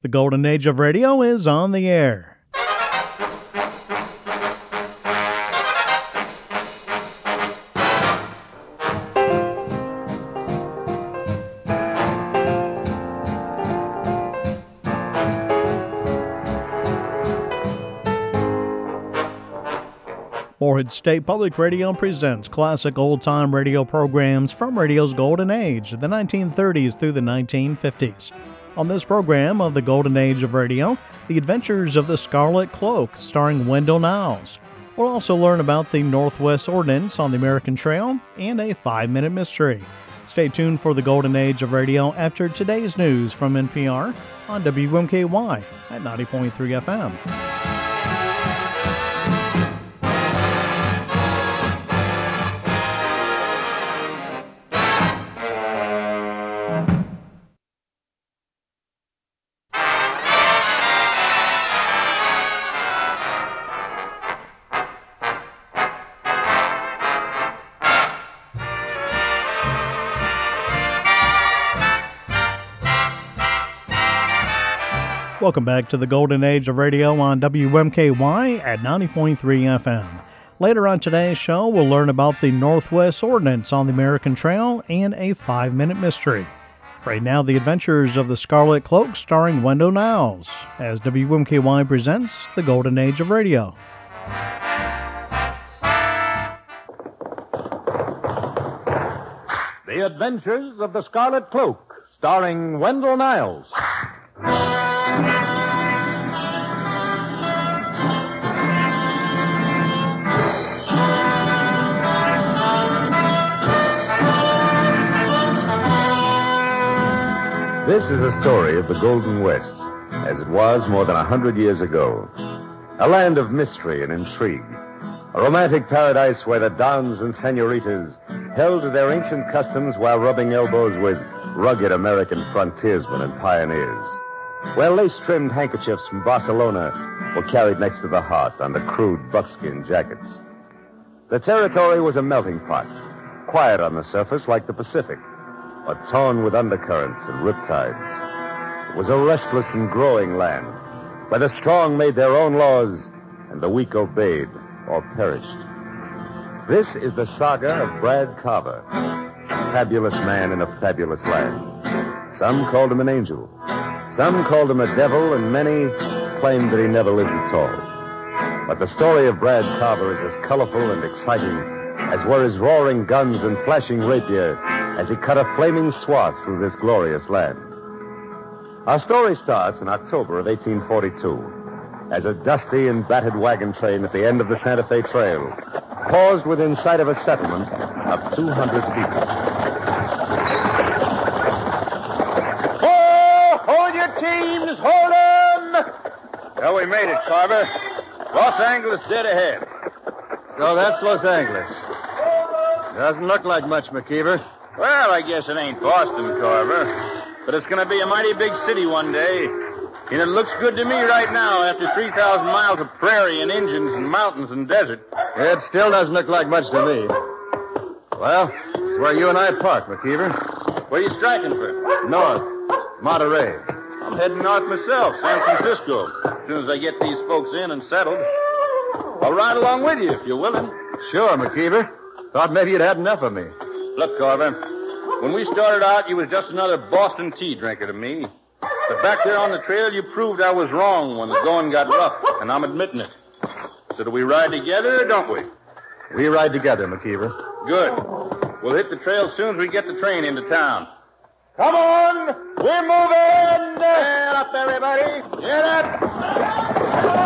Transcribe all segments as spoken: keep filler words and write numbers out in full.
The golden age of radio is on the air. Morehead State Public Radio presents classic old-time radio programs from radio's golden age, the nineteen thirties through the nineteen fifties. On this program of the golden age of radio, The Adventures of the Scarlet Cloak, starring Wendell Niles. We'll also learn about the Northwest Ordinance on the American Trail and a five-minute mystery. Stay tuned for the golden age of radio after today's news from N P R on W M K Y at ninety point three F M. Welcome back to the golden age of radio on W M K Y at ninety point three F M. Later on today's show, we'll learn about the Northwest Ordinance on the American Trail and a five-minute mystery. Right now, The Adventures of the Scarlet Cloak, starring Wendell Niles, as W M K Y presents the golden age of radio. The Adventures of the Scarlet Cloak, starring Wendell Niles. This is a story of the Golden West, as it was more than a hundred years ago. A land of mystery and intrigue. A romantic paradise where the dons and senoritas held to their ancient customs while rubbing elbows with rugged American frontiersmen and pioneers. Where lace-trimmed handkerchiefs from Barcelona were carried next to the heart under crude buckskin jackets. The territory was a melting pot, quiet on the surface like the Pacific, but torn with undercurrents and riptides. It was a restless and growing land, where the strong made their own laws and the weak obeyed or perished. This is the saga of Brad Carver, a fabulous man in a fabulous land. Some called him an angel, some called him a devil, and many claimed that he never lived at all. But the story of Brad Carver is as colorful and exciting as were his roaring guns and flashing rapier as he cut a flaming swath through this glorious land. Our story starts in October of eighteen forty-two, as a dusty and battered wagon train at the end of the Santa Fe Trail paused within sight of a settlement of two hundred people. Oh, hold your teams, hold 'em! Well, we made it, Carver. Los Angeles dead ahead. So that's Los Angeles. Doesn't look like much, McKeever. Well, I guess it ain't Boston, Carver. But it's going to be a mighty big city one day. And it looks good to me right now after three thousand miles of prairie and Indians and mountains and desert. It still doesn't look like much to me. Well, this is where you and I park, McKeever. Where are you striking for? North. Monterey. I'm heading north myself, San Francisco, as soon as I get these folks in and settled. I'll ride along with you if you're willing. Sure, McKeever. Thought maybe you'd had enough of me. Look, Carver, when we started out, you was just another Boston tea drinker to me. But back there on the trail, you proved I was wrong when the going got rough, and I'm admitting it. So do we ride together or don't we? We ride together, McKeever. Good. We'll hit the trail as soon as we get the train into town. Come on! We're moving! Get up, everybody! Get up!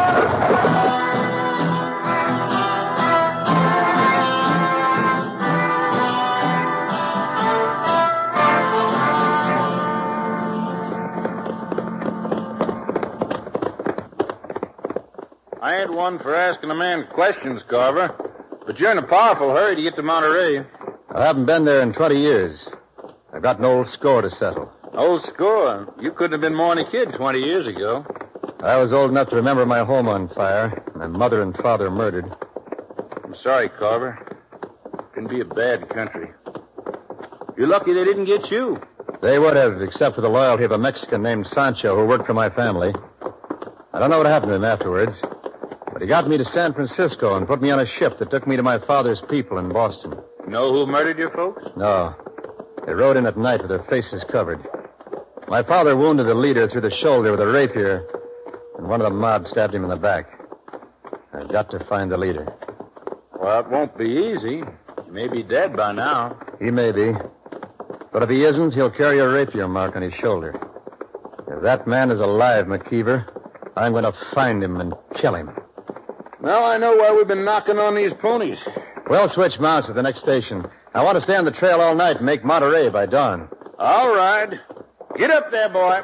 I ain't one for asking a man questions, Carver. But you're in a powerful hurry to get to Monterey. I haven't been there in twenty years. I've got an old score to settle. Old score? You couldn't have been more than a kid twenty years ago. I was old enough to remember my home on fire, my mother and father murdered. I'm sorry, Carver. It can be a bad country. You're lucky they didn't get you. They would have, except for the loyalty of a Mexican named Sancho who worked for my family. I don't know what happened to him afterwards, but he got me to San Francisco and put me on a ship that took me to my father's people in Boston. Know who murdered your folks? No. They rode in at night with their faces covered. My father wounded the leader through the shoulder with a rapier, and one of the mob stabbed him in the back. I've got to find the leader. Well, it won't be easy. He may be dead by now. He may be. But if he isn't, he'll carry a rapier mark on his shoulder. If that man is alive, McKeever, I'm going to find him and kill him. Now I know why we've been knocking on these ponies. We'll switch mounts at the next station. I want to stay on the trail all night and make Monterey by dawn. All right. Get up there, boy.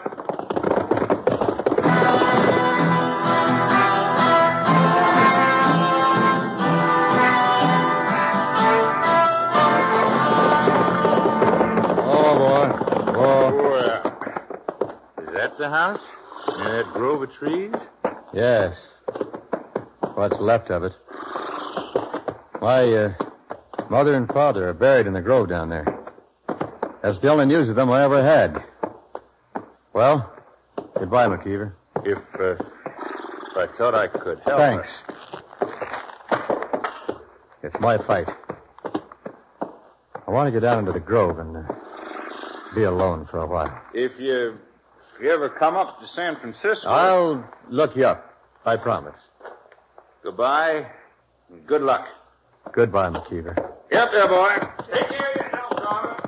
Oh, boy. Oh. Well, is that the house? Near that grove of trees? Yes. What's left of it. My uh, mother and father are buried in the grove down there. That's the only news of them I ever had. Well, goodbye, McKeever. If, uh, if I thought I could help. Thanks. It's my fight. I want to get down into the grove and uh, be alone for a while. If you, if you ever come up to San Francisco... I'll look you up. I promise. Goodbye, and good luck. Goodbye, McKeever. Get up there, boy. Take care of yourself, Carver.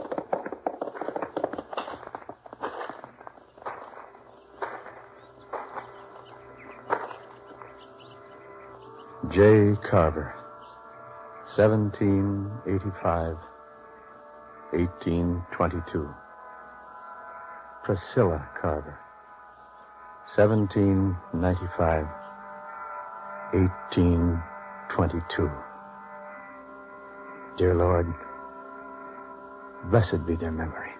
J. Carver, seventeen eighty-five, eighteen twenty-two. Priscilla Carver, seventeen ninety-five, eighteen twenty-two. Dear Lord, blessed be their memory.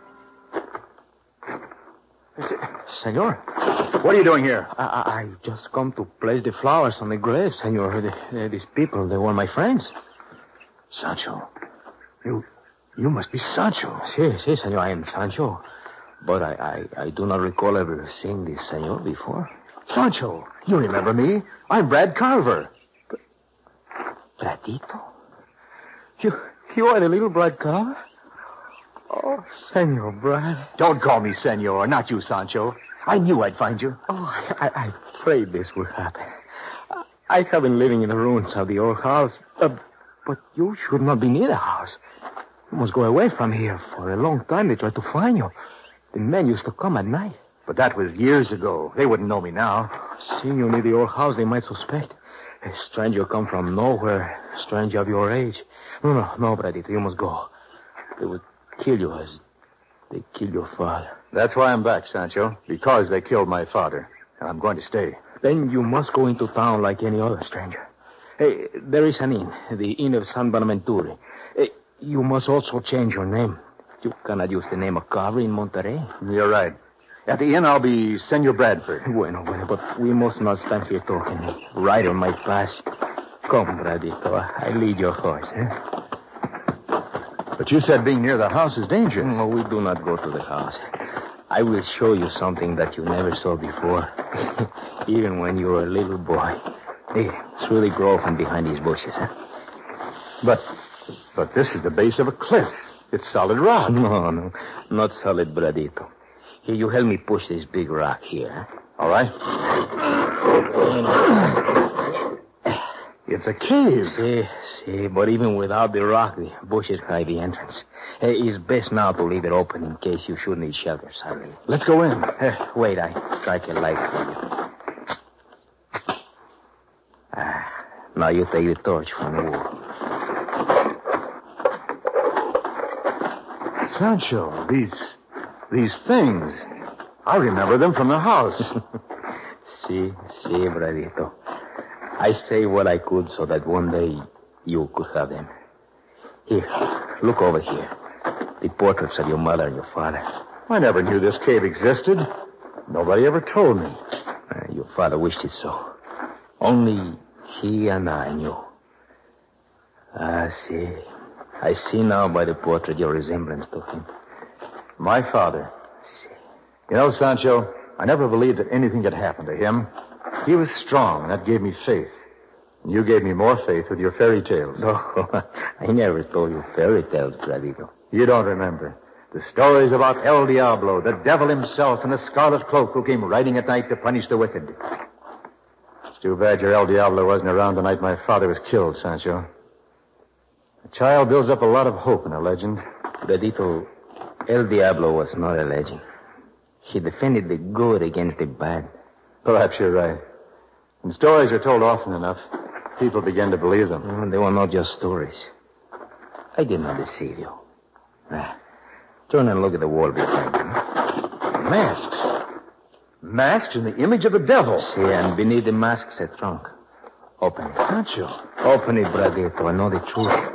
Senor, What are you doing here? I, I, I just come to place the flowers on the grave, senor. The, uh, these people, they were my friends. Sancho. You you must be Sancho. Si, si, senor, I am Sancho. But I, I, I do not recall ever seeing this senor before. Sancho, you remember me? I'm Brad Carver. Bradito? You, you are the little Brad Carver? Oh, Senor Brad. Don't call me senor, not you, Sancho. I knew I'd find you. Oh, I, I prayed this would happen. I have been living in the ruins of the old house, uh, but you should not be near the house. You must go away from here. For a long time they tried to find you. The men used to come at night. But that was years ago. They wouldn't know me now. Seeing you near the old house, they might suspect. A stranger come from nowhere, a stranger of your age. No, no, no, Bradito, you must go. They would kill you as they killed your father. That's why I'm back, Sancho. Because they killed my father. And I'm going to stay. Then you must go into town like any other stranger. Hey, there is an inn, the Inn of San Bonaventure. Hey, you must also change your name. You cannot use the name of Carver in Monterey. You're right. At the inn, I'll be Senor Bradford. Bueno, bueno, but we must not stand here talking. Rider might pass. Come, Bradito. I lead your horse, eh? But you said being near the house is dangerous. No, we do not go to the house. I will show you something that you never saw before. Even when you were a little boy. Hey, through the grove and behind these bushes, huh? But, but this is the base of a cliff. It's solid rock. No, no, not solid, Bradito. Here, you help me push this big rock here. Huh? All right. It's a cave. See, see, but even without the rock, the bushes hide the entrance. Hey, it's best now to leave it open in case you should need shelter suddenly. Let's go in. Uh, wait, I strike a light for you. Ah, now you take the torch from the wall. Sancho, these... These things, I remember them from the house. See, see, Bradito. I say what I could so that one day you could have them. Here, look over here. The portraits of your mother and your father. I never knew this cave existed. Nobody ever told me. Uh, your father wished it so. Only he and I knew. Ah, see. I see now by the portrait your resemblance to him. My father. You know, Sancho, I never believed that anything could happen to him. He was strong, and that gave me faith. And you gave me more faith with your fairy tales. Oh, I never told you fairy tales, Bradito. You don't remember. The stories about El Diablo, the devil himself, and the Scarlet Cloak who came riding at night to punish the wicked. It's too bad your El Diablo wasn't around the night my father was killed, Sancho. A child builds up a lot of hope in a legend. Bradito, El Diablo was not a legend. He defended the good against the bad. Perhaps you're right. When stories are told often enough, people begin to believe them. Mm, they were not just stories. I did not deceive you. Ah, turn and look at the wall behind you. Masks. Masks in the image of the devil. See, and beneath the masks, a trunk. Open it. Sancho. Open it, Bradito. I know the truth.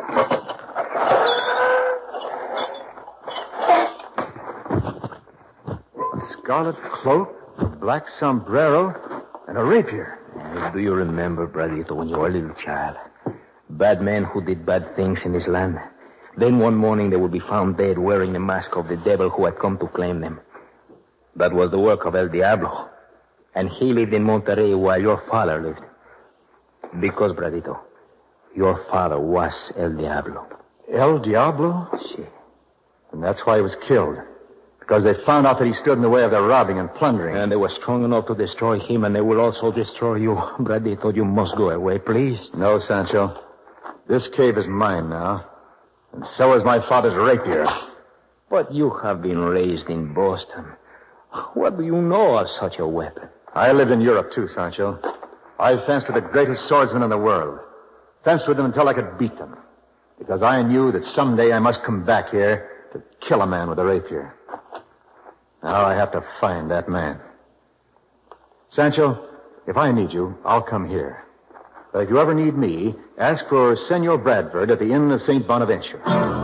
Scarlet cloak, a black sombrero, and a rapier. Uh, do you remember, Bradito, when you were a little child? Bad men who did bad things in this land. Then one morning they would be found dead wearing the mask of the devil who had come to claim them. That was the work of El Diablo. And he lived in Monterrey while your father lived. Because, Bradito, your father was El Diablo. El Diablo? Si. And that's why he was killed. Because they found out that he stood in the way of their robbing and plundering. And they were strong enough to destroy him, and they will also destroy you. Bradito, you must go away, please. No, Sancho. This cave is mine now. And so is my father's rapier. But you have been raised in Boston. What do you know of such a weapon? I lived in Europe, too, Sancho. I fenced with the greatest swordsmen in the world. Fenced with them until I could beat them. Because I knew that someday I must come back here to kill a man with a rapier. Now I have to find that man. Sancho, if I need you, I'll come here. But if you ever need me, ask for Senor Bradford at the Inn of Saint Bonaventure.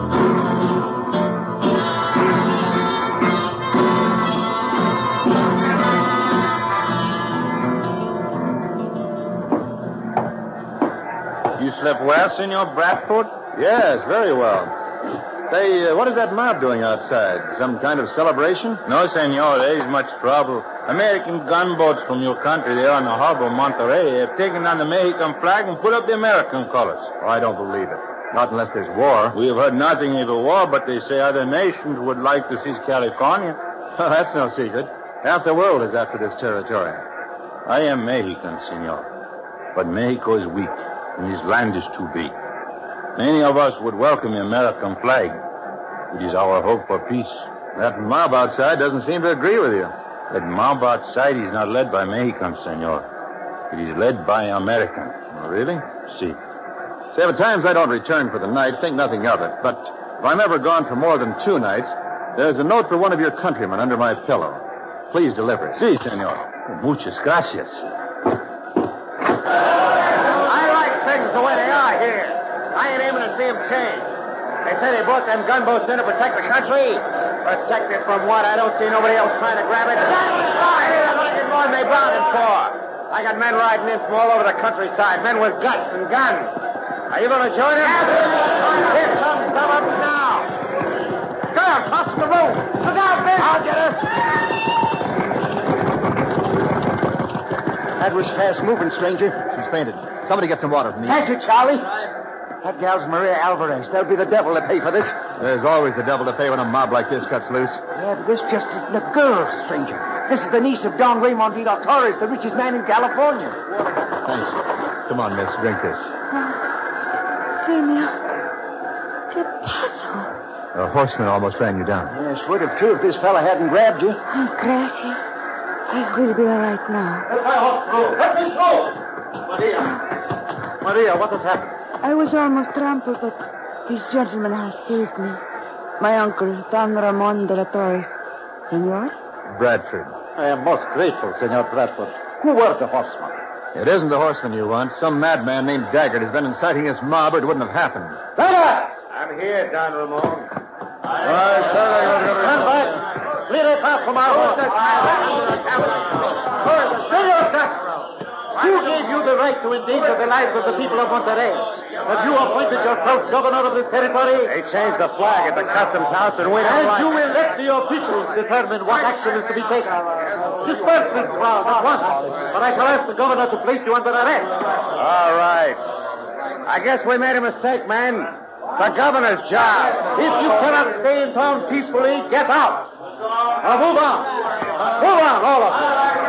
You slept well, Senor Bradford? Yes, very well. Say, uh, what is that mob doing outside? Some kind of celebration? No, senor. There is much trouble. American gunboats from your country, they are in the harbor of Monterrey. They've taken down the Mexican flag and put up the American colors. Oh, I don't believe it. Not unless there's war. We have heard nothing of a war, but they say other nations would like to seize California. Oh, that's no secret. Half the world is after this territory. I am Mexican, senor. But Mexico is weak, and his land is too big. Many of us would welcome the American flag. It is our hope for peace. That mob outside doesn't seem to agree with you. That mob outside is not led by Mexicans, senor. It is led by Americans. Oh, really? Si. Say, if at times I don't return for the night, think nothing of it. But if I'm ever gone for more than two nights, there's a note for one of your countrymen under my pillow. Please deliver it. Si, senor. Muchas gracias. I like things the way they are here. I ain't aiming to see them change. They say they brought them gunboats in to protect the country. Protect it from what? I don't see nobody else trying to grab it. They're looking more than they brought it for. I got men riding in from all over the countryside, men with guts and guns. Are you going to join us? Here comes some of them now. Girl, cross the road. Look out, Ben. I'll get her. That was fast moving, stranger. She's fainted. Somebody get some water for me. Thank you, Charlie. That gal's Maria Alvarez. There'll be the devil to pay for this. There's always the devil to pay when a mob like this cuts loose. Yeah, but this just isn't a girl, stranger. This is the niece of Don Raymond Vidal Torres, the richest man in California. Thanks. Come on, miss. Drink this. Genio. ¿Qué pasó? A horseman almost ran you down. Yes, would have, too, if this fella hadn't grabbed you. Oh, gracias. I will be all right now. Let my horse through. Let me through. Maria. Maria, what has happened? I was almost trampled, but this gentleman has saved me. My uncle, Don Ramon de la Torres. Senor? Bradford. I am most grateful, Senor Bradford. Who were the horsemen? It isn't the horseman you want. Some madman named Daggett has been inciting this mob, or it wouldn't have happened. Later! I'm here, Don Ramon. Stand back. Lead us out from our horses. Who gave you the right to endanger the lives of the people of Monterrey? Have you appointed yourself governor of this territory? They changed the flag at the customs house and we don't And like you will let the officials determine what action is to be taken. Disperse this crowd at once, but I shall ask the governor to place you under arrest. All right. I guess we made a mistake, man. The governor's job. If you cannot stay in town peacefully, get out. Now move on. Move on, all of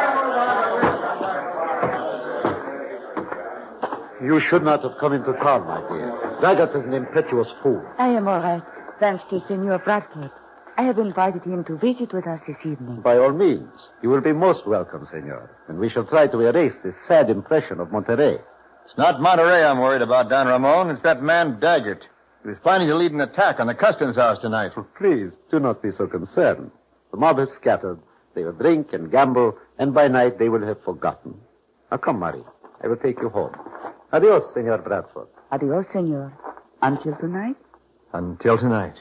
you. You should not have come into town, my dear. Daggett is an impetuous fool. I am all right, thanks to Senor Bradford. I have invited him to visit with us this evening. By all means. You will be most welcome, senor. And we shall try to erase this sad impression of Monterey. It's not Monterey I'm worried about, Don Ramon. It's that man Daggett. He was planning to lead an attack on the customs house tonight. Please, do not be so concerned. The mob has scattered. They will drink and gamble, and by night they will have forgotten. Now come, Marie. I will take you home. Adios, Senor Bradford. Adios, senor. Until tonight? Until tonight.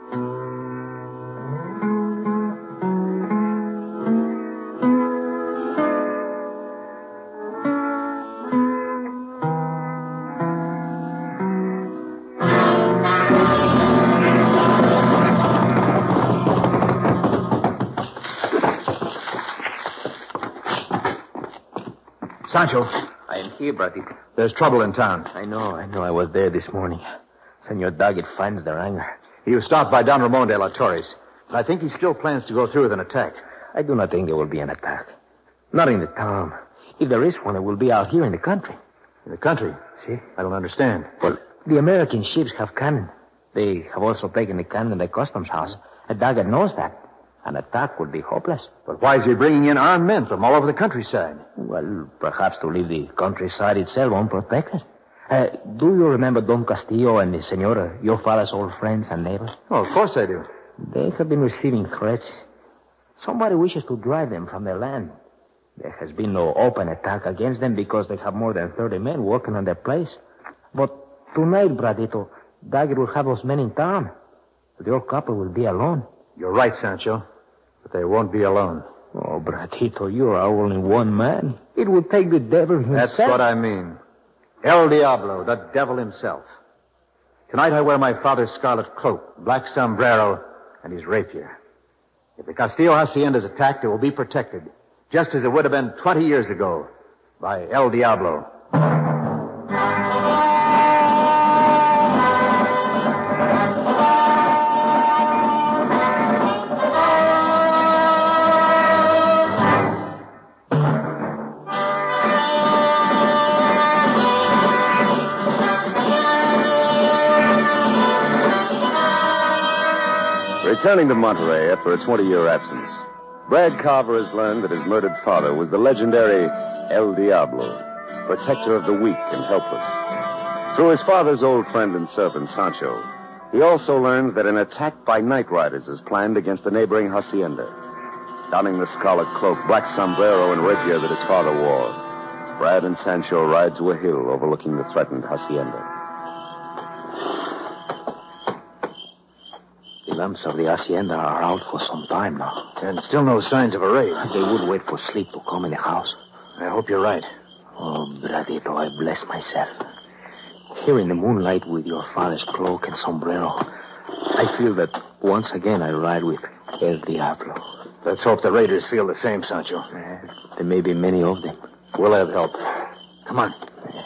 Sancho. I am here, Brady. There's trouble in town. I know, I know. I was there this morning. Senor Daggett finds their anger. He was stopped by Don Ramon de la Torres. But I think he still plans to go through with an attack. I do not think there will be an attack. Not in the town. If there is one, it will be out here in the country. In the country? See? I don't understand. Well, the American ships have cannon. They have also taken the cannon in the customs house. And Daggett knows that. An attack would be hopeless. But why is he bringing in armed men from all over the countryside? Well, perhaps to leave the countryside itself unprotected. Uh, do you remember Don Castillo and the Senora, your father's old friends and neighbors? Oh, of course I do. They have been receiving threats. Somebody wishes to drive them from their land. There has been no open attack against them because they have more than thirty men working on their place. But tonight, Bradito, Daggett will have those men in town. The old couple will be alone. You're right, Sancho. But they won't be alone. Oh, Bradito, you are only one man. It would take the devil himself. That's what I mean. El Diablo, the devil himself. Tonight I wear my father's scarlet cloak, black sombrero, and his rapier. If the Castillo Hacienda is attacked, it will be protected, just as it would have been twenty years ago, by El Diablo. Returning to Monterey after a twenty-year absence, Brad Carver has learned that his murdered father was the legendary El Diablo, protector of the weak and helpless. Through his father's old friend and servant, Sancho, he also learns that an attack by night riders is planned against the neighboring hacienda. Donning the scarlet cloak, black sombrero, and rapier that his father wore, Brad and Sancho ride to a hill overlooking the threatened hacienda. The lamps of the hacienda are out for some time now. And still no signs of a raid. They would wait for sleep to come in the house. I hope you're right. Oh, Bradito, I bless myself. Here in the moonlight with your father's cloak and sombrero, I feel that once again I ride with El Diablo. Let's hope the raiders feel the same, Sancho. Uh, there may be many of them. We'll have help. Come on.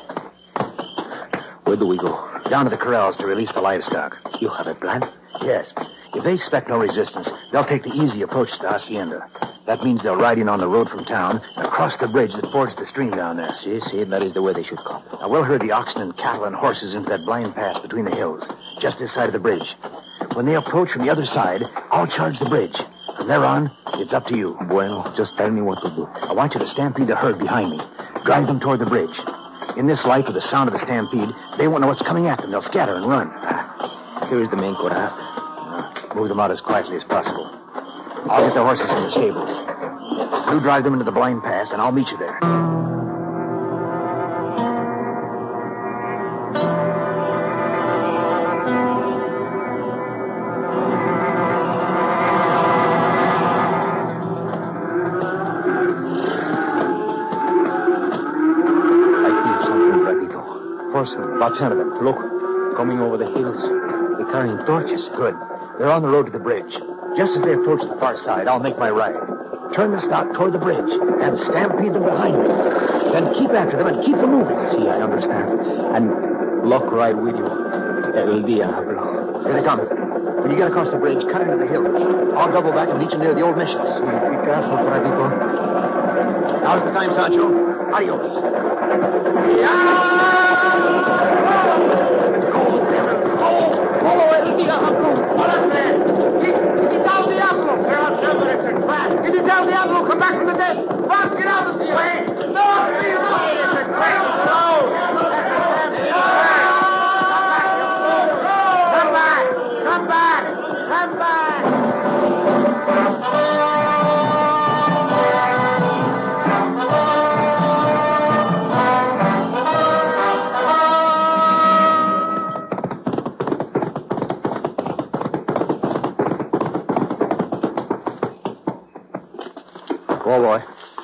Where do we go? Down to the corrals to release the livestock. You have a plan? Yes. If they expect no resistance, they'll take the easy approach to the hacienda. That means they'll ride in on the road from town and across the bridge that fords the stream down there. See, see, that is the way they should come. Now, we'll herd the oxen and cattle and horses into that blind pass between the hills, just this side of the bridge. When they approach from the other side, I'll charge the bridge. From there on, it's up to you. Bueno, just tell me what to do. I want you to stampede the herd behind me. Drive them toward the bridge. In this light, with the sound of the stampede, they won't know what's coming at them. They'll scatter and run. Here is the main corral. Uh, move them out as quietly as possible. I'll get the horses from the stables. You drive them into the blind pass, and I'll meet you there. course, about ten of them. Look, coming over the hills. They're carrying torches. Good. They're on the road to the bridge. Just as they approach the far side, I'll make my right. Turn the stock toward the bridge and stampede them behind me. Then keep after them and keep them moving. See, I understand. And luck right with you. El Diablo. Here they come. When you get across the bridge, cut into the hills. I'll double back and meet you near the old missions. Sí, be careful, Pradito. Now's the time, Sancho. Adios. Follow El Diablo. What up there? It is El Diablo. They're on something. It's a trap. It is El Diablo. Come back from the dead. Fast, get out of here. Wait. No, please. It's a trap. No. Come back. Come back. Come back. Oh, boy.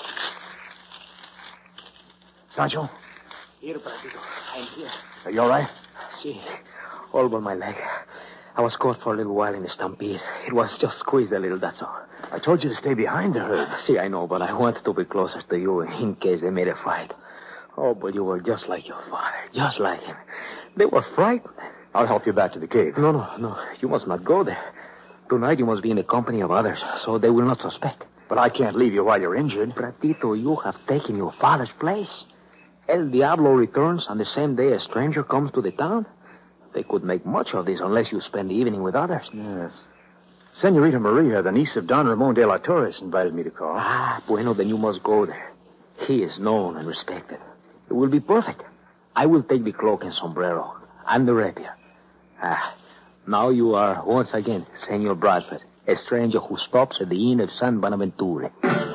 Sancho? Here, Pradito. I'm here. Are you all right? See, all but my leg. I was caught for a little while in the stampede. It was just squeezed a little, that's all. I told you to stay behind the herd. See, I know, but I wanted to be closer to you in case they made a fight. Oh, but you were just like your father, just like him. They were frightened. I'll help you back to the cave. No, no, no. You must not go there. Tonight you must be in the company of others, so they will not suspect. But I can't leave you while you're injured. Pratito, you have taken your father's place. El Diablo returns on the same day a stranger comes to the town. They could make much of this unless you spend the evening with others. Yes. Senorita Maria, the niece of Don Ramon de la Torres, invited me to call. Ah, bueno, then you must go there. He is known and respected. It will be perfect. I will take the cloak and sombrero and the rapier. Ah, now you are once again Senor Bradford, a stranger who stops at the inn of San Bonaventure.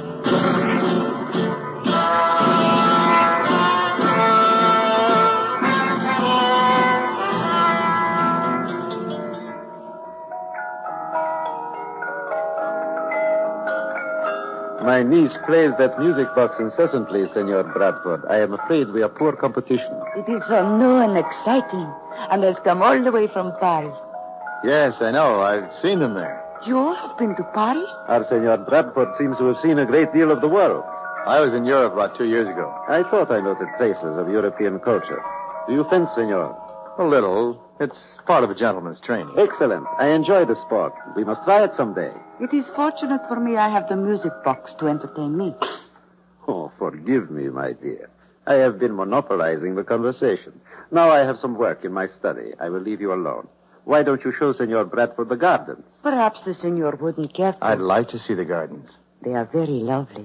My niece plays that music box incessantly, Senor Bradford. I am afraid we are poor competition. It is so new and exciting, and has come all the way from Paris. Yes, I know. I've seen them there. You have been to Paris? Our Senor Bradford seems to have seen a great deal of the world. I was in Europe about two years ago. I thought I noted traces of European culture. Do you fence, Senor? A little. It's part of a gentleman's training. Excellent. I enjoy the sport. We must try it someday. It is fortunate for me I have the music box to entertain me. Oh, forgive me, my dear. I have been monopolizing the conversation. Now I have some work in my study. I will leave you alone. Why don't you show Senor Bradford the gardens? Perhaps the senor wouldn't care to. I'd like to see the gardens. They are very lovely.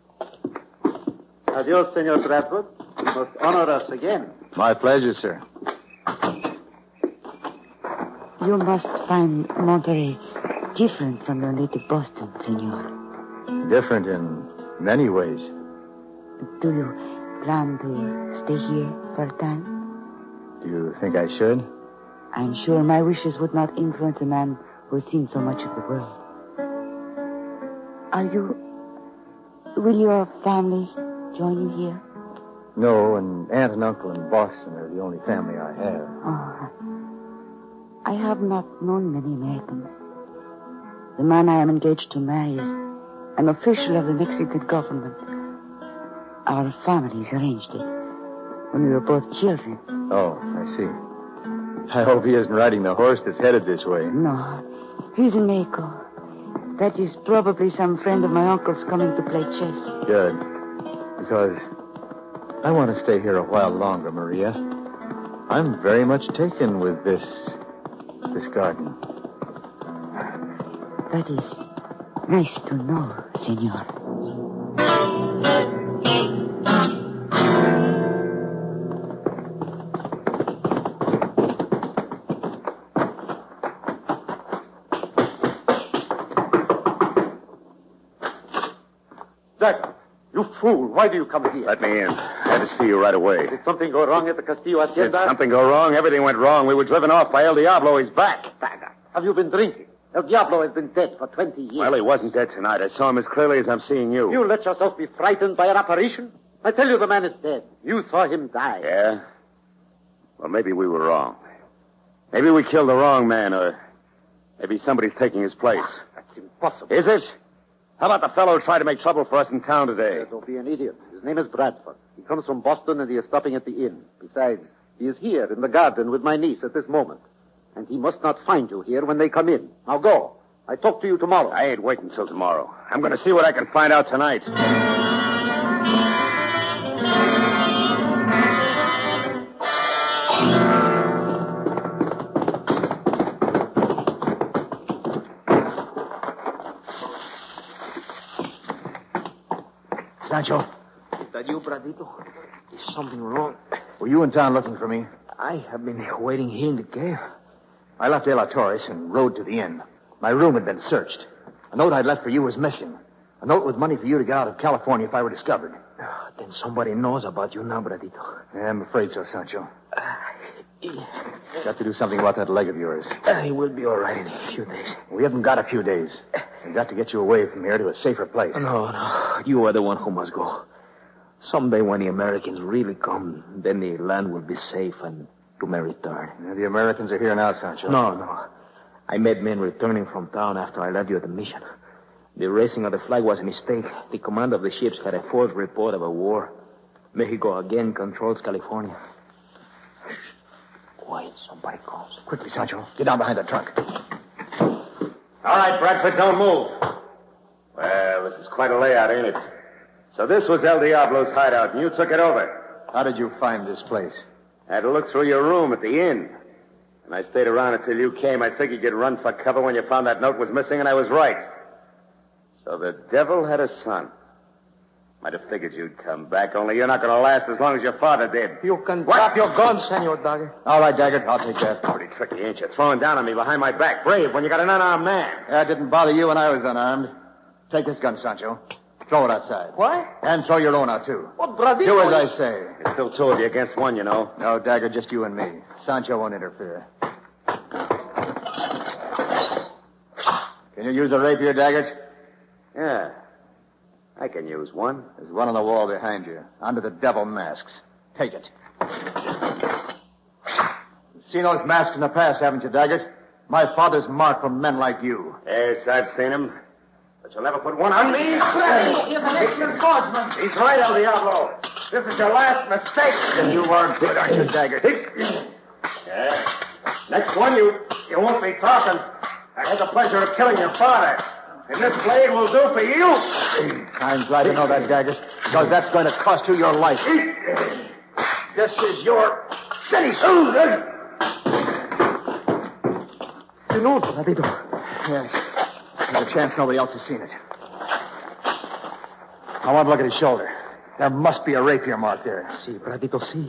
Adios, Senor Bradford. You must honor us again. My pleasure, sir. You must find Monterey different from your native Boston, senor. Different in many ways. Do you plan to stay here for a time? Do you think I should? I'm sure my wishes would not influence a man who has seen so much of the world. Are you... Will your family join you here? No, and aunt and uncle in Boston are the only family I have. Oh, I have not known many Americans. The man I am engaged to marry is an official of the Mexican government. Our families arranged it when we were both children. Oh, I see. I hope he isn't riding the horse that's headed this way. No, he's in Mexico. That is probably some friend of my uncle's coming to play chess. Good. Because I want to stay here a while longer, Maria. I'm very much taken with this... this garden. That is nice to know, senor. Jack, you fool. Why do you come here? Let me in. I had to see you right away. Did something go wrong at the Castillo Did Hacienda? something go wrong? Everything went wrong. We were driven off by El Diablo. He's back. Have you been drinking? El Diablo has been dead for twenty years. Well, he wasn't dead tonight. I saw him as clearly as I'm seeing you. You let yourself be frightened by an apparition? I tell you the man is dead. You saw him die. Yeah? Well, maybe we were wrong. Maybe we killed the wrong man, or maybe somebody's taking his place. That's impossible. Is it? How about the fellow who tried to make trouble for us in town today? Don't be an idiot. His name is Bradford. He comes from Boston, and he is stopping at the inn. Besides, he is here in the garden with my niece at this moment. And he must not find you here when they come in. Now go. I talk to you tomorrow. I ain't waiting till tomorrow. I'm going to see what I can find out tonight. Sancho, Is that you, Bradito? Is something wrong? were you in town looking for me? I have been waiting here in the cave. I left De La Torres and rode to the inn. My room had been searched. A note I'd left for you was missing. A note with money for you to get out of California if I were discovered. Oh, then somebody knows about you now, Bradito. Yeah, I'm afraid so, Sancho. Uh, Got to do something about that leg of yours. I will be all right in a few days. We haven't got a few days. We've got to get you away from here to a safer place. No, no. You are the one who must go. Someday when the Americans really come, then the land will be safe and you may return. Yeah, the Americans are here now, Sancho. No, no. I met men returning from town after I left you at the mission. The raising of the flag was a mistake. The command of the ships had a false report of a war. Mexico again controls California. Shh. Quiet, somebody calls. Quickly, Sancho. Get down behind that trunk. All right, Bradford, don't move. Well, this is quite a layout, ain't it? So this was El Diablo's hideout, and you took it over. How did you find this place? I had to look through your room at the inn. And I stayed around until you came. I figured you'd run for cover when you found that note was missing, and I was right. So the devil had a son. Might have figured you'd come back, only you're not going to last as long as your father did. You can drop your gun, Senor Daggett. All right, Daggett. I'll take that. Pretty tricky, ain't you? Throwing down on me behind my back. Brave when you got an unarmed man. That didn't bother you when I was unarmed. Take this gun, Sancho. Throw it outside. What? And throw your own out, too. What, Bradito? Do as I say. There's still two of you against one, you know. No, Dagger, just you and me. Sancho won't interfere. Can you use a rapier, Daggett? Yeah. I can use one. There's one on the wall behind you, under the devil masks. Take it. You've seen those masks in the past, haven't you, Daggett? My father's marked for men like you. Yes, I've seen him. But you'll never put one on me. He's an excellent swordsman. He's right, El Diablo. This is your last mistake. And you are good, aren't you, Daggett? Yeah. Next one, you you won't be talking. I had the pleasure of killing your father. And this blade will do for you. I'm glad to know that, Daggett, because that's going to cost you your life. This is your finish. You know, Bradito. Yes. There's a chance nobody else has seen it. I want to look at his shoulder. There must be a rapier mark there. See, Bradito, see.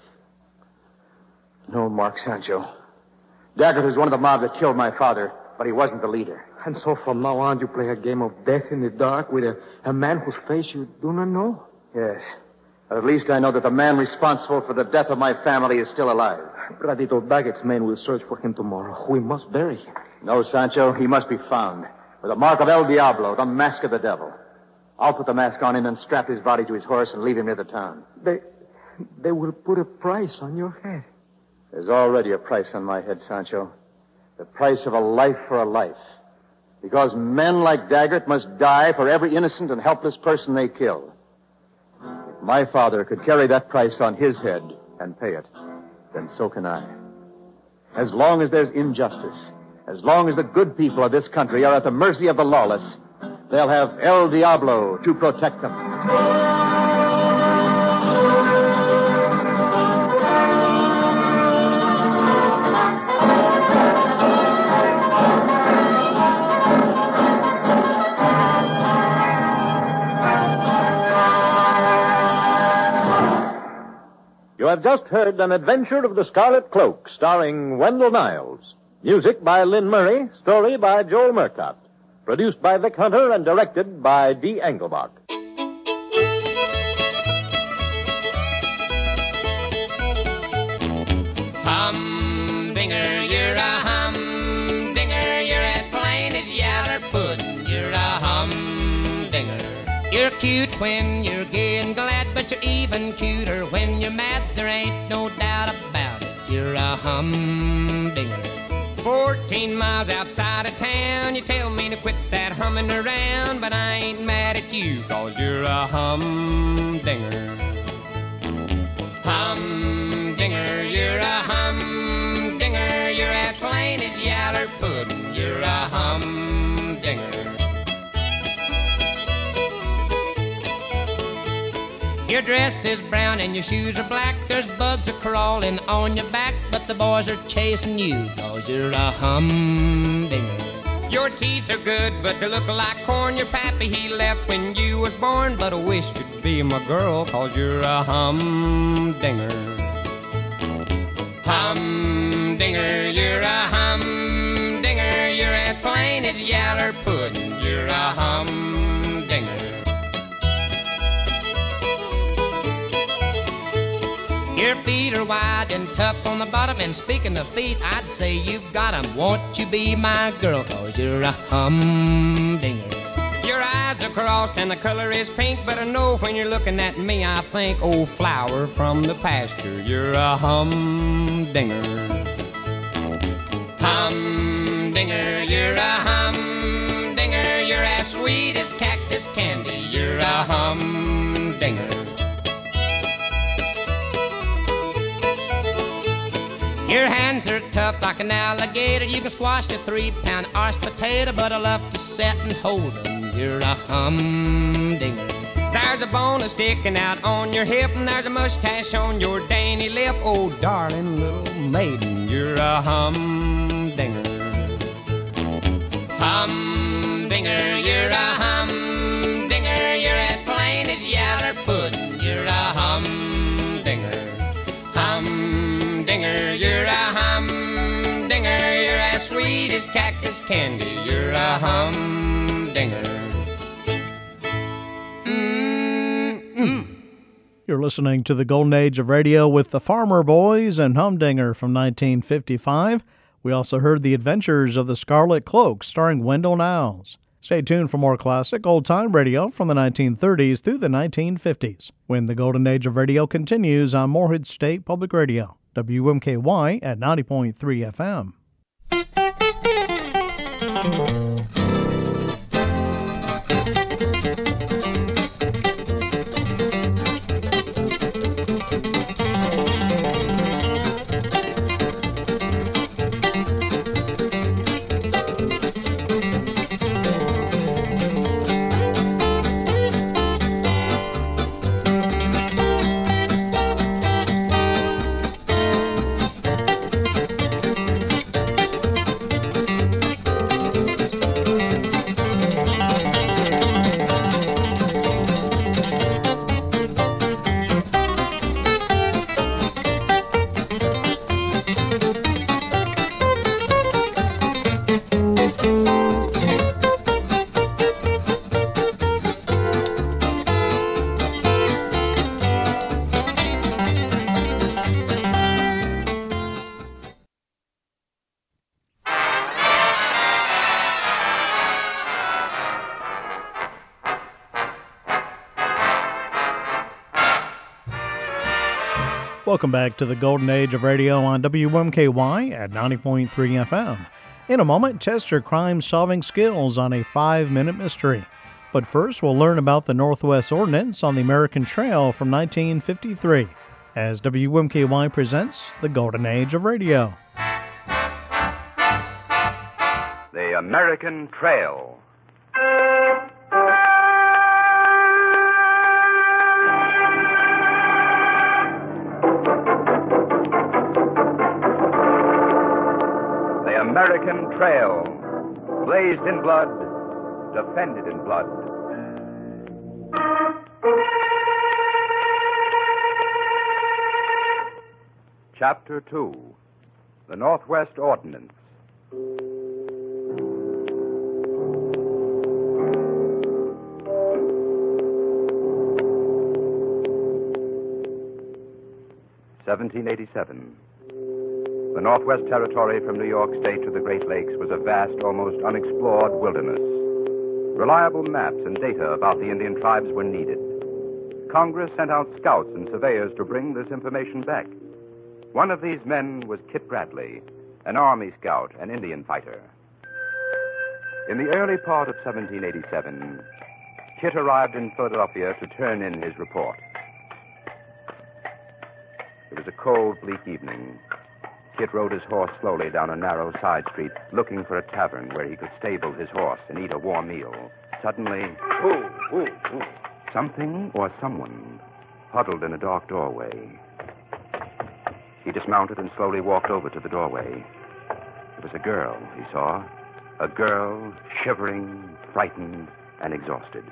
No mark, Sancho. Daggett was one of the mob that killed my father, but he wasn't the leader. And so from now on, you play a game of death in the dark with a, a man whose face you do not know? Yes. But at least I know that the man responsible for the death of my family is still alive. Bradito, Daggett's men will search for him tomorrow. We must bury him. No, Sancho, he must be found. With the mark of El Diablo, the mask of the devil. I'll put the mask on him and strap his body to his horse and leave him near the town. They, they will put a price on your head. There's already a price on my head, Sancho. The price of a life for a life. Because men like Daggett must die for every innocent and helpless person they kill. If my father could carry that price on his head and pay it, then so can I. As long as there's injustice, as long as the good people of this country are at the mercy of the lawless, they'll have El Diablo to protect them. You have just heard An Adventure of the Scarlet Cloak, starring Wendell Niles. Music by Lynn Murray, story by Joel Murcott. Produced by Vic Hunter and directed by Dee Engelbach. Humdinger, you're a humdinger. You're as plain as yaller pudding. You're a humdinger. You're cute when you're gay and glad, but you're even cuter when you're mad. There ain't no doubt about it. you're a humdinger. Fourteen miles outside of town, you tell me to quit that humming around, but I ain't mad at you, cause you're a humdinger. Humdinger, you're a humdinger, you're as plain as yaller pudding, you're a humdinger. Your dress is brown and your shoes are black. There's bugs a crawling on your back, but the boys are chasing you, cause you're a humdinger. Your teeth are good, but they look like corn. Your pappy, he left when you was born, but I wish you'd be my girl, cause you're a humdinger. Humdinger, you're a humdinger, you're as plain as yaller pudding, you're a humdinger. Your feet are wide and tough on the bottom, and speaking of feet, I'd say you've got 'em. Won't you be my girl, cause you're a humdinger. Your eyes are crossed and the color is pink, but I know when you're looking at me, I think, oh, flower from the pasture, you're a humdinger. Humdinger, you're a humdinger, you're as sweet as cactus candy, you're a humdinger. Your hands are tough like an alligator. You can squash a three-pound arse potato, but I love to sit and hold 'em. You're a humdinger. There's a bone sticking out on your hip, and there's a mustache on your dainty lip. Oh, darling little maiden, you're a humdinger. Humdinger, you're a humdinger. You're as plain as yaller pudding. You're a humdinger. Humdinger, you're a humdinger, you're as sweet as cactus candy, you're a humdinger. Mm-hmm. You're listening to the Golden Age of Radio with the Farmer Boys and Humdinger from nineteen fifty-five. We also heard The Adventures of the Scarlet Cloak starring Wendell Niles. Stay tuned for more classic old-time radio from the nineteen thirties through the nineteen fifties, when the Golden Age of Radio continues on Morehead State Public Radio, W M K Y at ninety point three F M. Welcome back to the Golden Age of Radio on W M K Y at ninety point three F M. In a moment, test your crime-solving skills on a five-minute mystery. But first, we'll learn about the Northwest Ordinance on the American Trail from nineteen fifty-three, as W M K Y presents the Golden Age of Radio. The American Trail. American Trail, blazed in blood, defended in blood. Chapter two, The Northwest Ordinance. seventeen eighty-seven. The Northwest Territory from New York State to the Great Lakes was a vast, almost unexplored wilderness. Reliable maps and data about the Indian tribes were needed. Congress sent out scouts and surveyors to bring this information back. One of these men was Kit Bradley, an Army scout and Indian fighter. In the early part of seventeen eighty-seven, Kit arrived in Philadelphia to turn in his report. It was a cold, bleak evening. Kit rode his horse slowly down a narrow side street, looking for a tavern where he could stable his horse and eat a warm meal. Suddenly, Ooh, ooh, ooh. something or someone huddled in a dark doorway. He dismounted and slowly walked over to the doorway. It was a girl, he saw. A girl, shivering, frightened, and exhausted.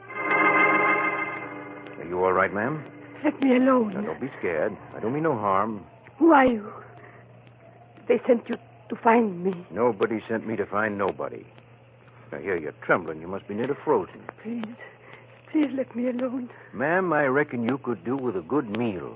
Are you all right, ma'am? Let me alone. Now, don't be scared. I don't mean no harm. Who are you? They sent you to find me. Nobody sent me to find nobody. Now, here, you're trembling. You must be nearly frozen. Please, please let me alone. Ma'am, I reckon you could do with a good meal.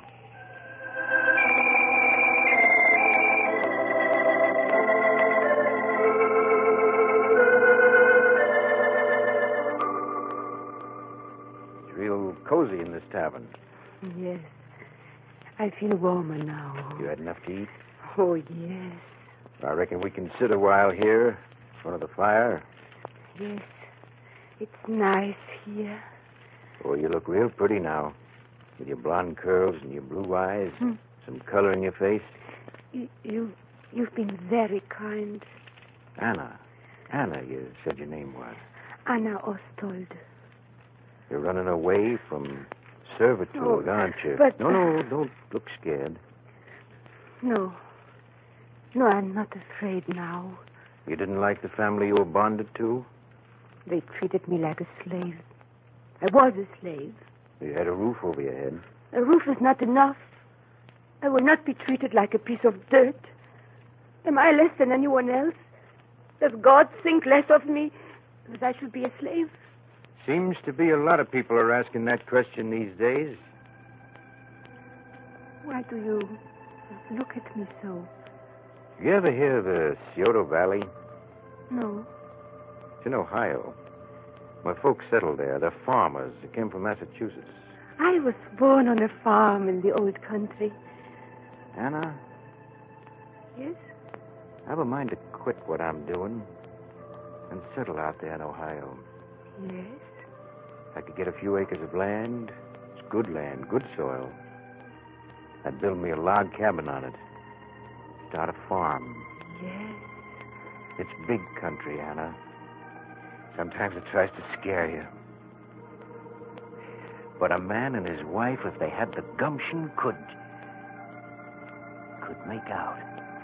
It's real cozy in this tavern. Yes. I feel warmer now. You had enough to eat? Oh, yes. I reckon we can sit a while here in front of the fire. Yes. It's nice here. Oh, you look real pretty now. With your blonde curls and your blue eyes. Hmm. Some color in your face. You, you, you've been very kind. Anna. Anna, you said your name was. Anna Ostold. You're running away from servitude, Oh, aren't you? but- No, no, don't look scared. No. No, I'm not afraid now. You didn't like the family you were bonded to? They treated me like a slave. I was a slave. You had a roof over your head. A roof is not enough. I will not be treated like a piece of dirt. Am I less than anyone else? Does God think less of me that I should be a slave? Seems to be a lot of people are asking that question these days. Why do you look at me so? You ever hear of the Scioto Valley? No. It's in Ohio. My folks settled there. They're farmers. They came from Massachusetts. I was born on a farm in the old country. Anna, Yes? I have a mind to quit what I'm doing and settle out there in Ohio. Yes? I could get a few acres of land. It's good land, good soil. I'd build me a log cabin on it. Start a farm. Yes. It's big country, Anna. Sometimes it tries to scare you. But a man and his wife, if they had the gumption, could... could make out.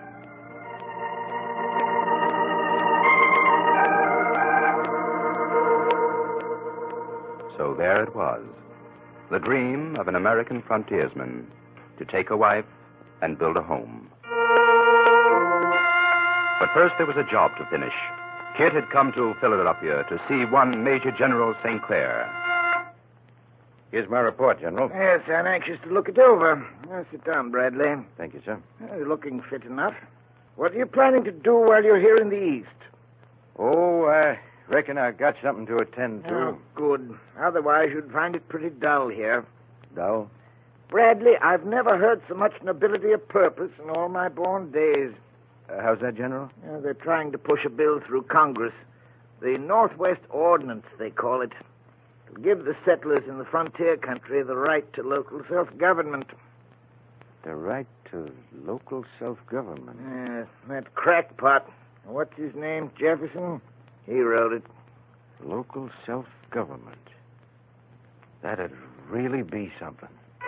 So there it was, the dream of an American frontiersman to take a wife and build a home. But first there was a job to finish. Kit had come to Philadelphia to see one Major General Saint Clair. Here's my report, General. Yes, I'm anxious to look it over. Now, sit down, Bradley. Thank you, sir. Uh, You're looking fit enough. What are you planning to do while you're here in the East? Oh, I reckon I got something to attend to. Oh, good. Otherwise, you'd find it pretty dull here. Dull? Bradley, I've never heard so much nobility of purpose in all my born days. Uh, how's that, General? Uh, they're trying to push a bill through Congress. The Northwest Ordinance, they call it. It'll give the settlers in the frontier country the right to local self-government. The right to local self-government. Uh, that crackpot, what's his name, Jefferson? He wrote it. Local self-government. That'd really be something.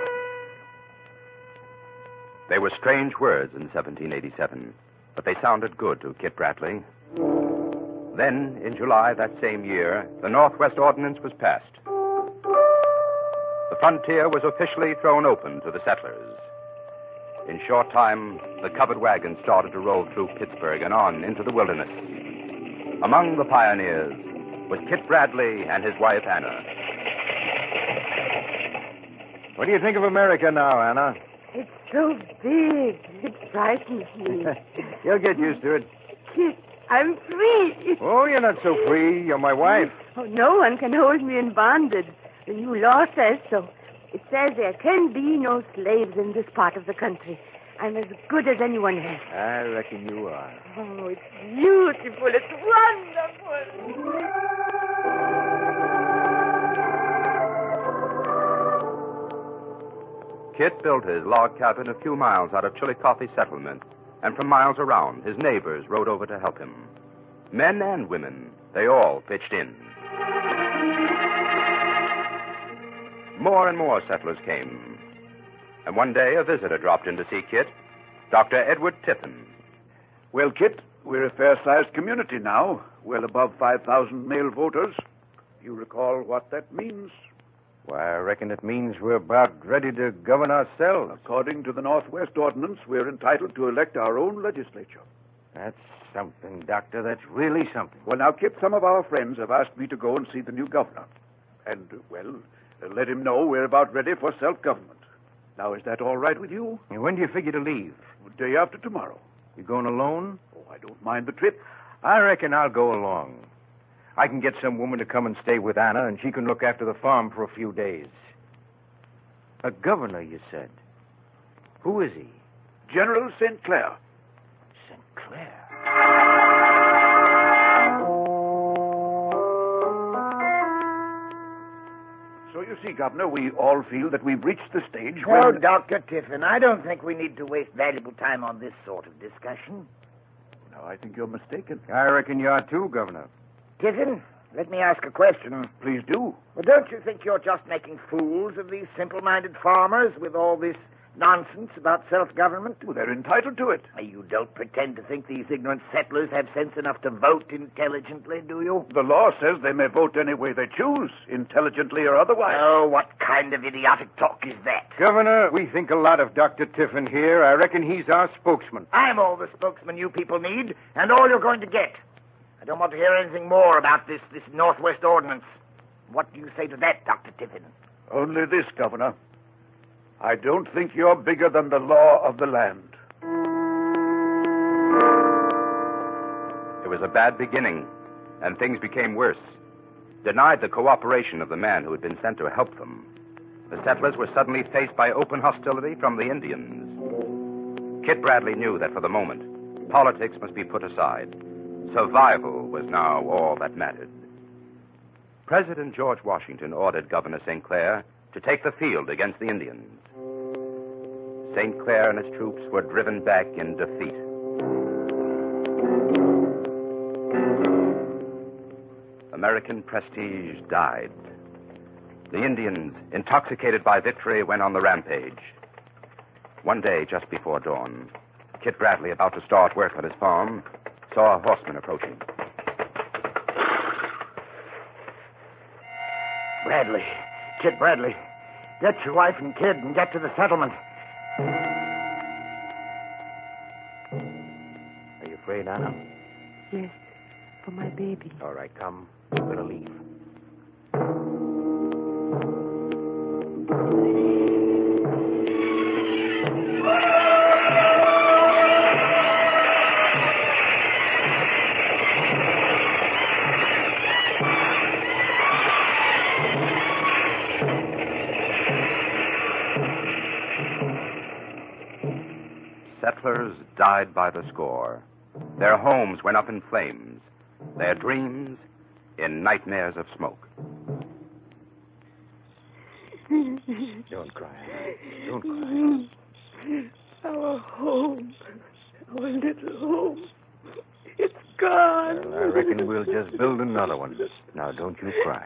They were strange words in seventeen eighty-seven, but they sounded good to Kit Bradley. Then, in July that same year, the Northwest Ordinance was passed. The frontier was officially thrown open to the settlers. In short time, the covered wagons started to roll through Pittsburgh and on into the wilderness. Among the pioneers was Kit Bradley and his wife, Anna. What do you think of America now, Anna? It's so big. It frightens me. You'll get used to it. Kit, I'm free. Oh, you're not so free. You're my wife. Oh, no one can hold me in bondage. The new law says so. It says there can be no slaves in this part of the country. I'm as good as anyone else. I reckon you are. Oh, it's beautiful. It's wonderful. Kit built his log cabin a few miles out of Chillicothe settlement, and from miles around, his neighbors rode over to help him. Men and women, they all pitched in. More and more settlers came. And one day, a visitor dropped in to see Kit, Doctor Edward Tiffin. Well, Kit, we're a fair-sized community now, well above five thousand male voters. You recall what that means? Why, I reckon it means we're about ready to govern ourselves. According to the Northwest Ordinance, we're entitled to elect our own legislature. That's something, Doctor. That's really something. Well, now, Kit, some of our friends have asked me to go and see the new governor. And, well, let him know we're about ready for self-government. Now, is that all right with you? And when do you figure to leave? Day after tomorrow. You going alone? Oh, I don't mind the trip. I reckon I'll go along. I can get some woman to come and stay with Anna, and she can look after the farm for a few days. A governor, you said. Who is he? General Saint Clair. Saint Clair? So you see, Governor, we all feel that we've reached the stage No, where... Doctor Tiffin, I don't think we need to waste valuable time on this sort of discussion. No, I think you're mistaken. I reckon you are too, Governor. Tiffin, let me ask a question. Please do. Well, don't you think you're just making fools of these simple-minded farmers with all this nonsense about self-government? Well, they're entitled to it. You don't pretend to think these ignorant settlers have sense enough to vote intelligently, do you? The law says they may vote any way they choose, intelligently or otherwise. Oh, what kind of idiotic talk is that? Governor, we think a lot of Doctor Tiffin here. I reckon he's our spokesman. I'm all the spokesman you people need, and all you're going to get. I don't want to hear anything more about this, this Northwest Ordinance. What do you say to that, Doctor Tiffin? Only this, Governor. I don't think you're bigger than the law of the land. It was a bad beginning, and things became worse. Denied the cooperation of the man who had been sent to help them, the settlers were suddenly faced by open hostility from the Indians. Kit Bradley knew that for the moment, politics must be put aside. Survival was now all that mattered. President George Washington ordered Governor Saint Clair to take the field against the Indians. Saint Clair and his troops were driven back in defeat. American prestige died. The Indians, intoxicated by victory, went on the rampage. One day, just before dawn, Kit Bradley, about to start work on his farm, saw a horseman approaching. Bradley. Kit Bradley. Get your wife and kid and get to the settlement. Are you afraid, Anna? Yes, for my baby. All right, come. We're going to leave. Settlers died by the score. Their homes went up in flames. Their dreams in nightmares of smoke. Don't cry. Don't cry. Our home. Our little home. It's gone. Well, I reckon we'll just build another one. Now, don't you cry.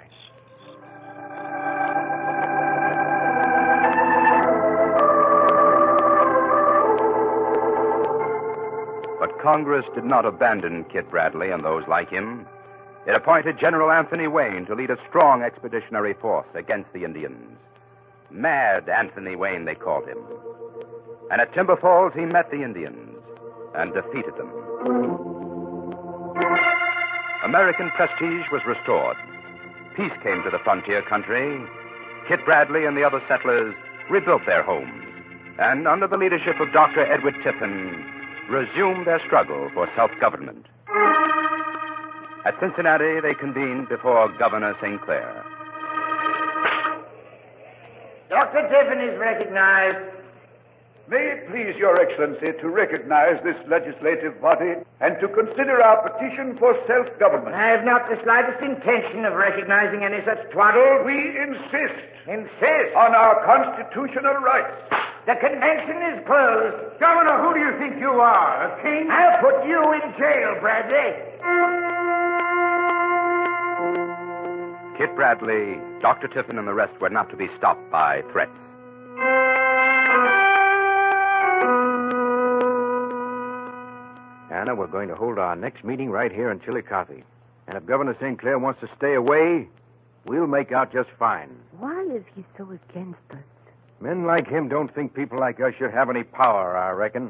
But Congress did not abandon Kit Bradley and those like him. It appointed General Anthony Wayne to lead a strong expeditionary force against the Indians. Mad Anthony Wayne, they called him. And at Timber Falls, he met the Indians and defeated them. American prestige was restored. Peace came to the frontier country. Kit Bradley and the other settlers rebuilt their homes, and under the leadership of Doctor Edward Tiffin, resumed their struggle for self-government. At Cincinnati, they convened before Governor Saint Clair. Doctor Tiffin is recognized. May it please Your Excellency to recognize this legislative body and to consider our petition for self-government. I have not the slightest intention of recognizing any such twaddle. We insist. Insist? On our constitutional rights. The convention is closed. Governor, who do you think you are, a king? I'll put you in jail, Bradley. Kit Bradley, Doctor Tiffin, and the rest were not to be stopped by threats. Anna, we're going to hold our next meeting right here in Chillicothe. And if Governor Saint Clair wants to stay away, we'll make out just fine. Why is he so against us? Men like him don't think people like us should have any power, I reckon.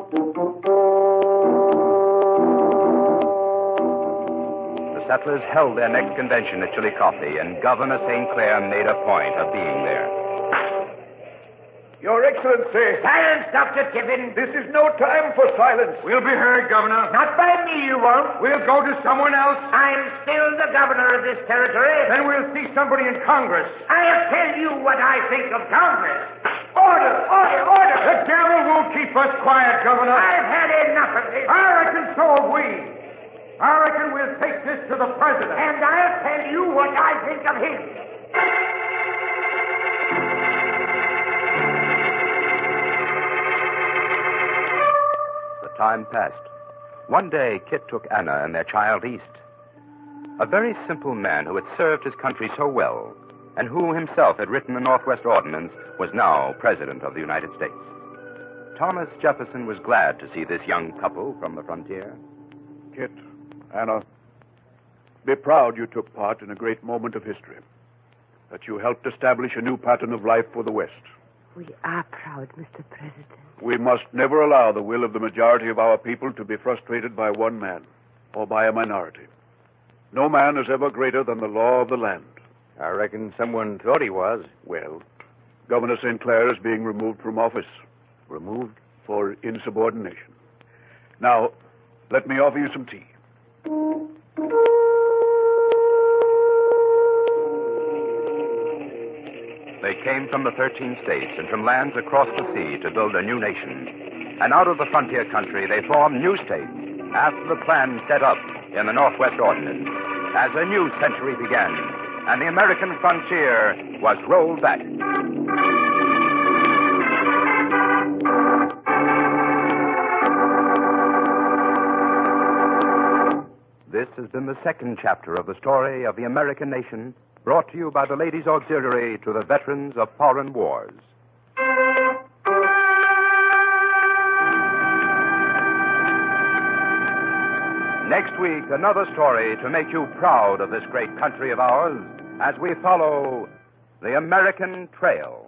The settlers held their next convention at Chillicothe, and Governor Saint Clair made a point of being there. Your Excellency. Silence, Doctor Tiffin. This is no time for silence. We'll be heard, Governor. Not by me, you won't. We'll go to someone else. I'm still the governor of this territory. Then we'll see somebody in Congress. I'll tell you what I think of Congress. Order, order, order. The devil won't keep us quiet, Governor. I've had enough of this. I reckon so have we. I reckon we'll take this to the president. And I'll tell you what I think of him. Time passed. One day, Kit took Anna and their child east. A very simple man who had served his country so well, and who himself had written the Northwest Ordinance, was now President of the United States. Thomas Jefferson was glad to see this young couple from the frontier. Kit, Anna, be proud you took part in a great moment of history, that you helped establish a new pattern of life for the West. We are proud, Mister President. We must never allow the will of the majority of our people to be frustrated by one man or by a minority. No man is ever greater than the law of the land. I reckon someone thought he was. Well, Governor Saint Clair is being removed from office. Removed? For insubordination. Now, let me offer you some tea. They came from the thirteen states and from lands across the sea to build a new nation. And out of the frontier country, they formed new states after the plan set up in the Northwest Ordinance. As a new century began, and the American frontier was rolled back. This has been the second chapter of the story of the American nation, brought to you by the Ladies' Auxiliary to the Veterans of Foreign Wars. Next week, another story to make you proud of this great country of ours as we follow the American Trail.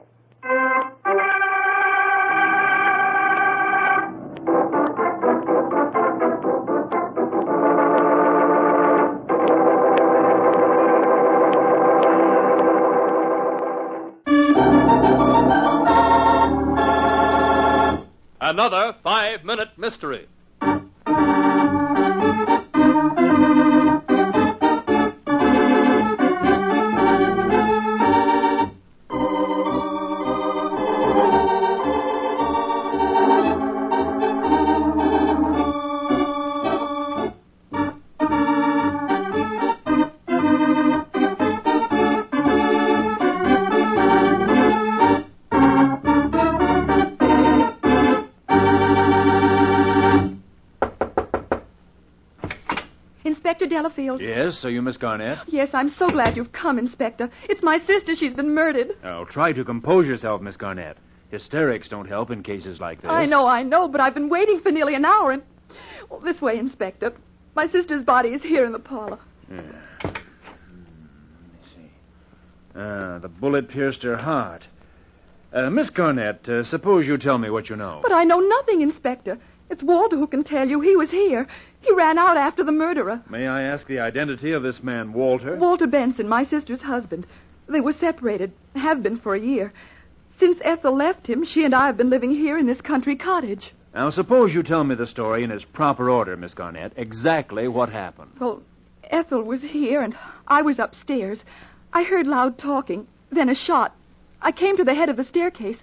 Another five-minute mystery. Inspector Delafield. Yes, are you Miss Garnett? Yes, I'm so glad you've come, Inspector. It's my sister. She's been murdered. Oh, try to compose yourself, Miss Garnett. Hysterics don't help in cases like this. I know, I know, but I've been waiting for nearly an hour and... Well, this way, Inspector. My sister's body is here in the parlor. Yeah. Let me see. Ah, the bullet pierced her heart. Uh, Miss Garnett, uh, suppose you tell me what you know. But I know nothing, Inspector. It's Walter who can tell you. He was here. He ran out after the murderer. May I ask the identity of this man, Walter? Walter Benson, my sister's husband. They were separated, have been for a year. Since Ethel left him, she and I have been living here in this country cottage. Now, suppose you tell me the story in its proper order, Miss Garnett. Exactly what happened. Well, Ethel was here, and I was upstairs. I heard loud talking, then a shot. I came to the head of the staircase.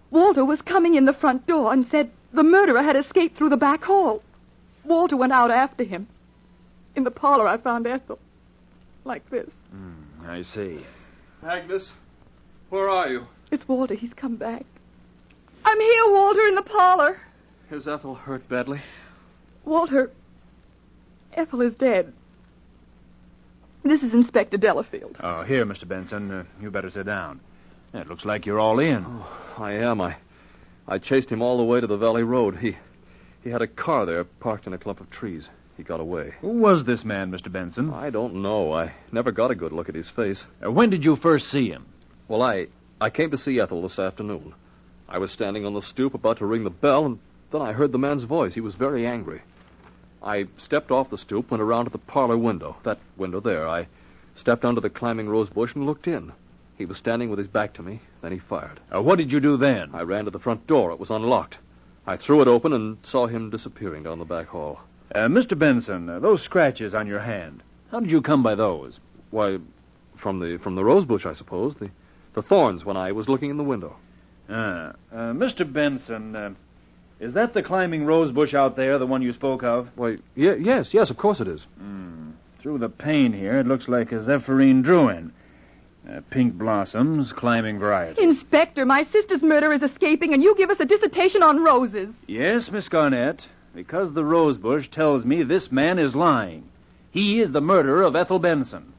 Walter was coming in the front door and said the murderer had escaped through the back hall. Walter went out after him. In the parlor, I found Ethel. Like this. Mm, I see. Agnes, where are you? It's Walter. He's come back. I'm here, Walter, in the parlor. Is Ethel hurt badly? Walter, Ethel is dead. This is Inspector Delafield. Oh, here, Mister Benson. Uh, you better sit down. It looks like you're all in. Oh, I am. I I chased him all the way to the Valley Road. He he had a car there parked in a clump of trees. He got away. Who was this man, Mister Benson? I don't know. I never got a good look at his face. Uh, when did you first see him? Well, I, I came to see Ethel this afternoon. I was standing on the stoop about to ring the bell, and then I heard the man's voice. He was very angry. I stepped off the stoop, went around to the parlor window, that window there. I stepped under the climbing rose bush and looked in. He was standing with his back to me. Then he fired. Uh, what did you do then? I ran to the front door. It was unlocked. I threw it open and saw him disappearing down the back hall. Uh, Mister Benson, uh, those scratches on your hand, how did you come by those? Why, from the from the rose bush, I suppose. The the thorns when I was looking in the window. Ah, uh, Mister Benson, uh, is that the climbing rose bush out there, the one you spoke of? Why, ye- yes, yes, of course it is. Mm. Through the pane here, it looks like a Zephyrine Druin. Uh, pink blossoms, climbing variety. Inspector, my sister's murder is escaping, and you give us a dissertation on roses. Yes, Miss Garnett, because the rose bush tells me this man is lying. He is the murderer of Ethel Benson.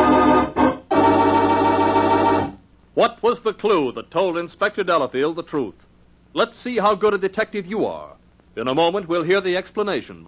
What was the clue that told Inspector Delafield the truth? Let's see how good a detective you are. In a moment, we'll hear the explanation.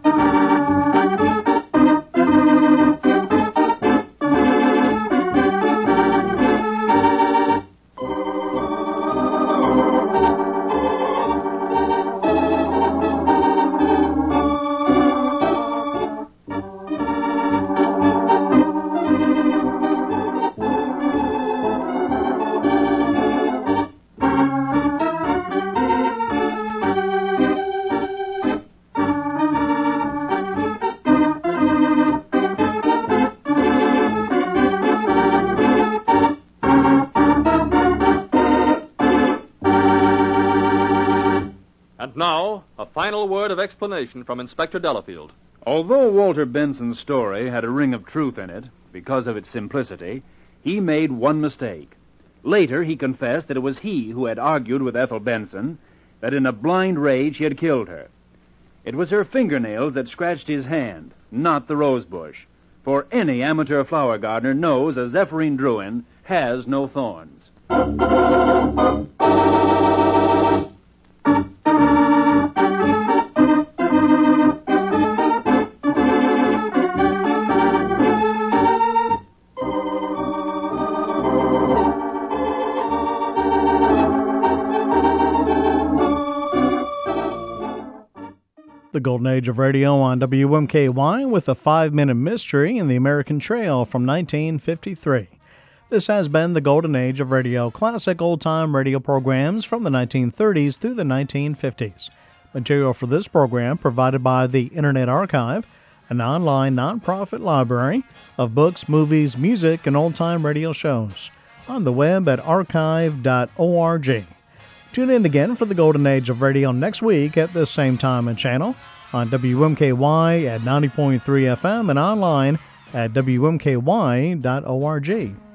And now, a final word of explanation from Inspector Delafield. Although Walter Benson's story had a ring of truth in it, because of its simplicity, he made one mistake. Later, he confessed that it was he who had argued with Ethel Benson, that in a blind rage he had killed her. It was her fingernails that scratched his hand, not the rose bush. For any amateur flower gardener knows a Zephyrine Druin has no thorns. The Golden Age of Radio on W M K Y with a five-minute mystery in the American Trail from nineteen fifty-three. This has been the Golden Age of Radio, classic old-time radio programs from the nineteen thirties through the nineteen fifties. Material for this program provided by the Internet Archive, an online non-profit library of books, movies, music, and old-time radio shows. On the web at archive dot org. Tune in again for the Golden Age of Radio next week at this same time and channel on W M K Y at ninety point three F M and online at W M K Y dot org.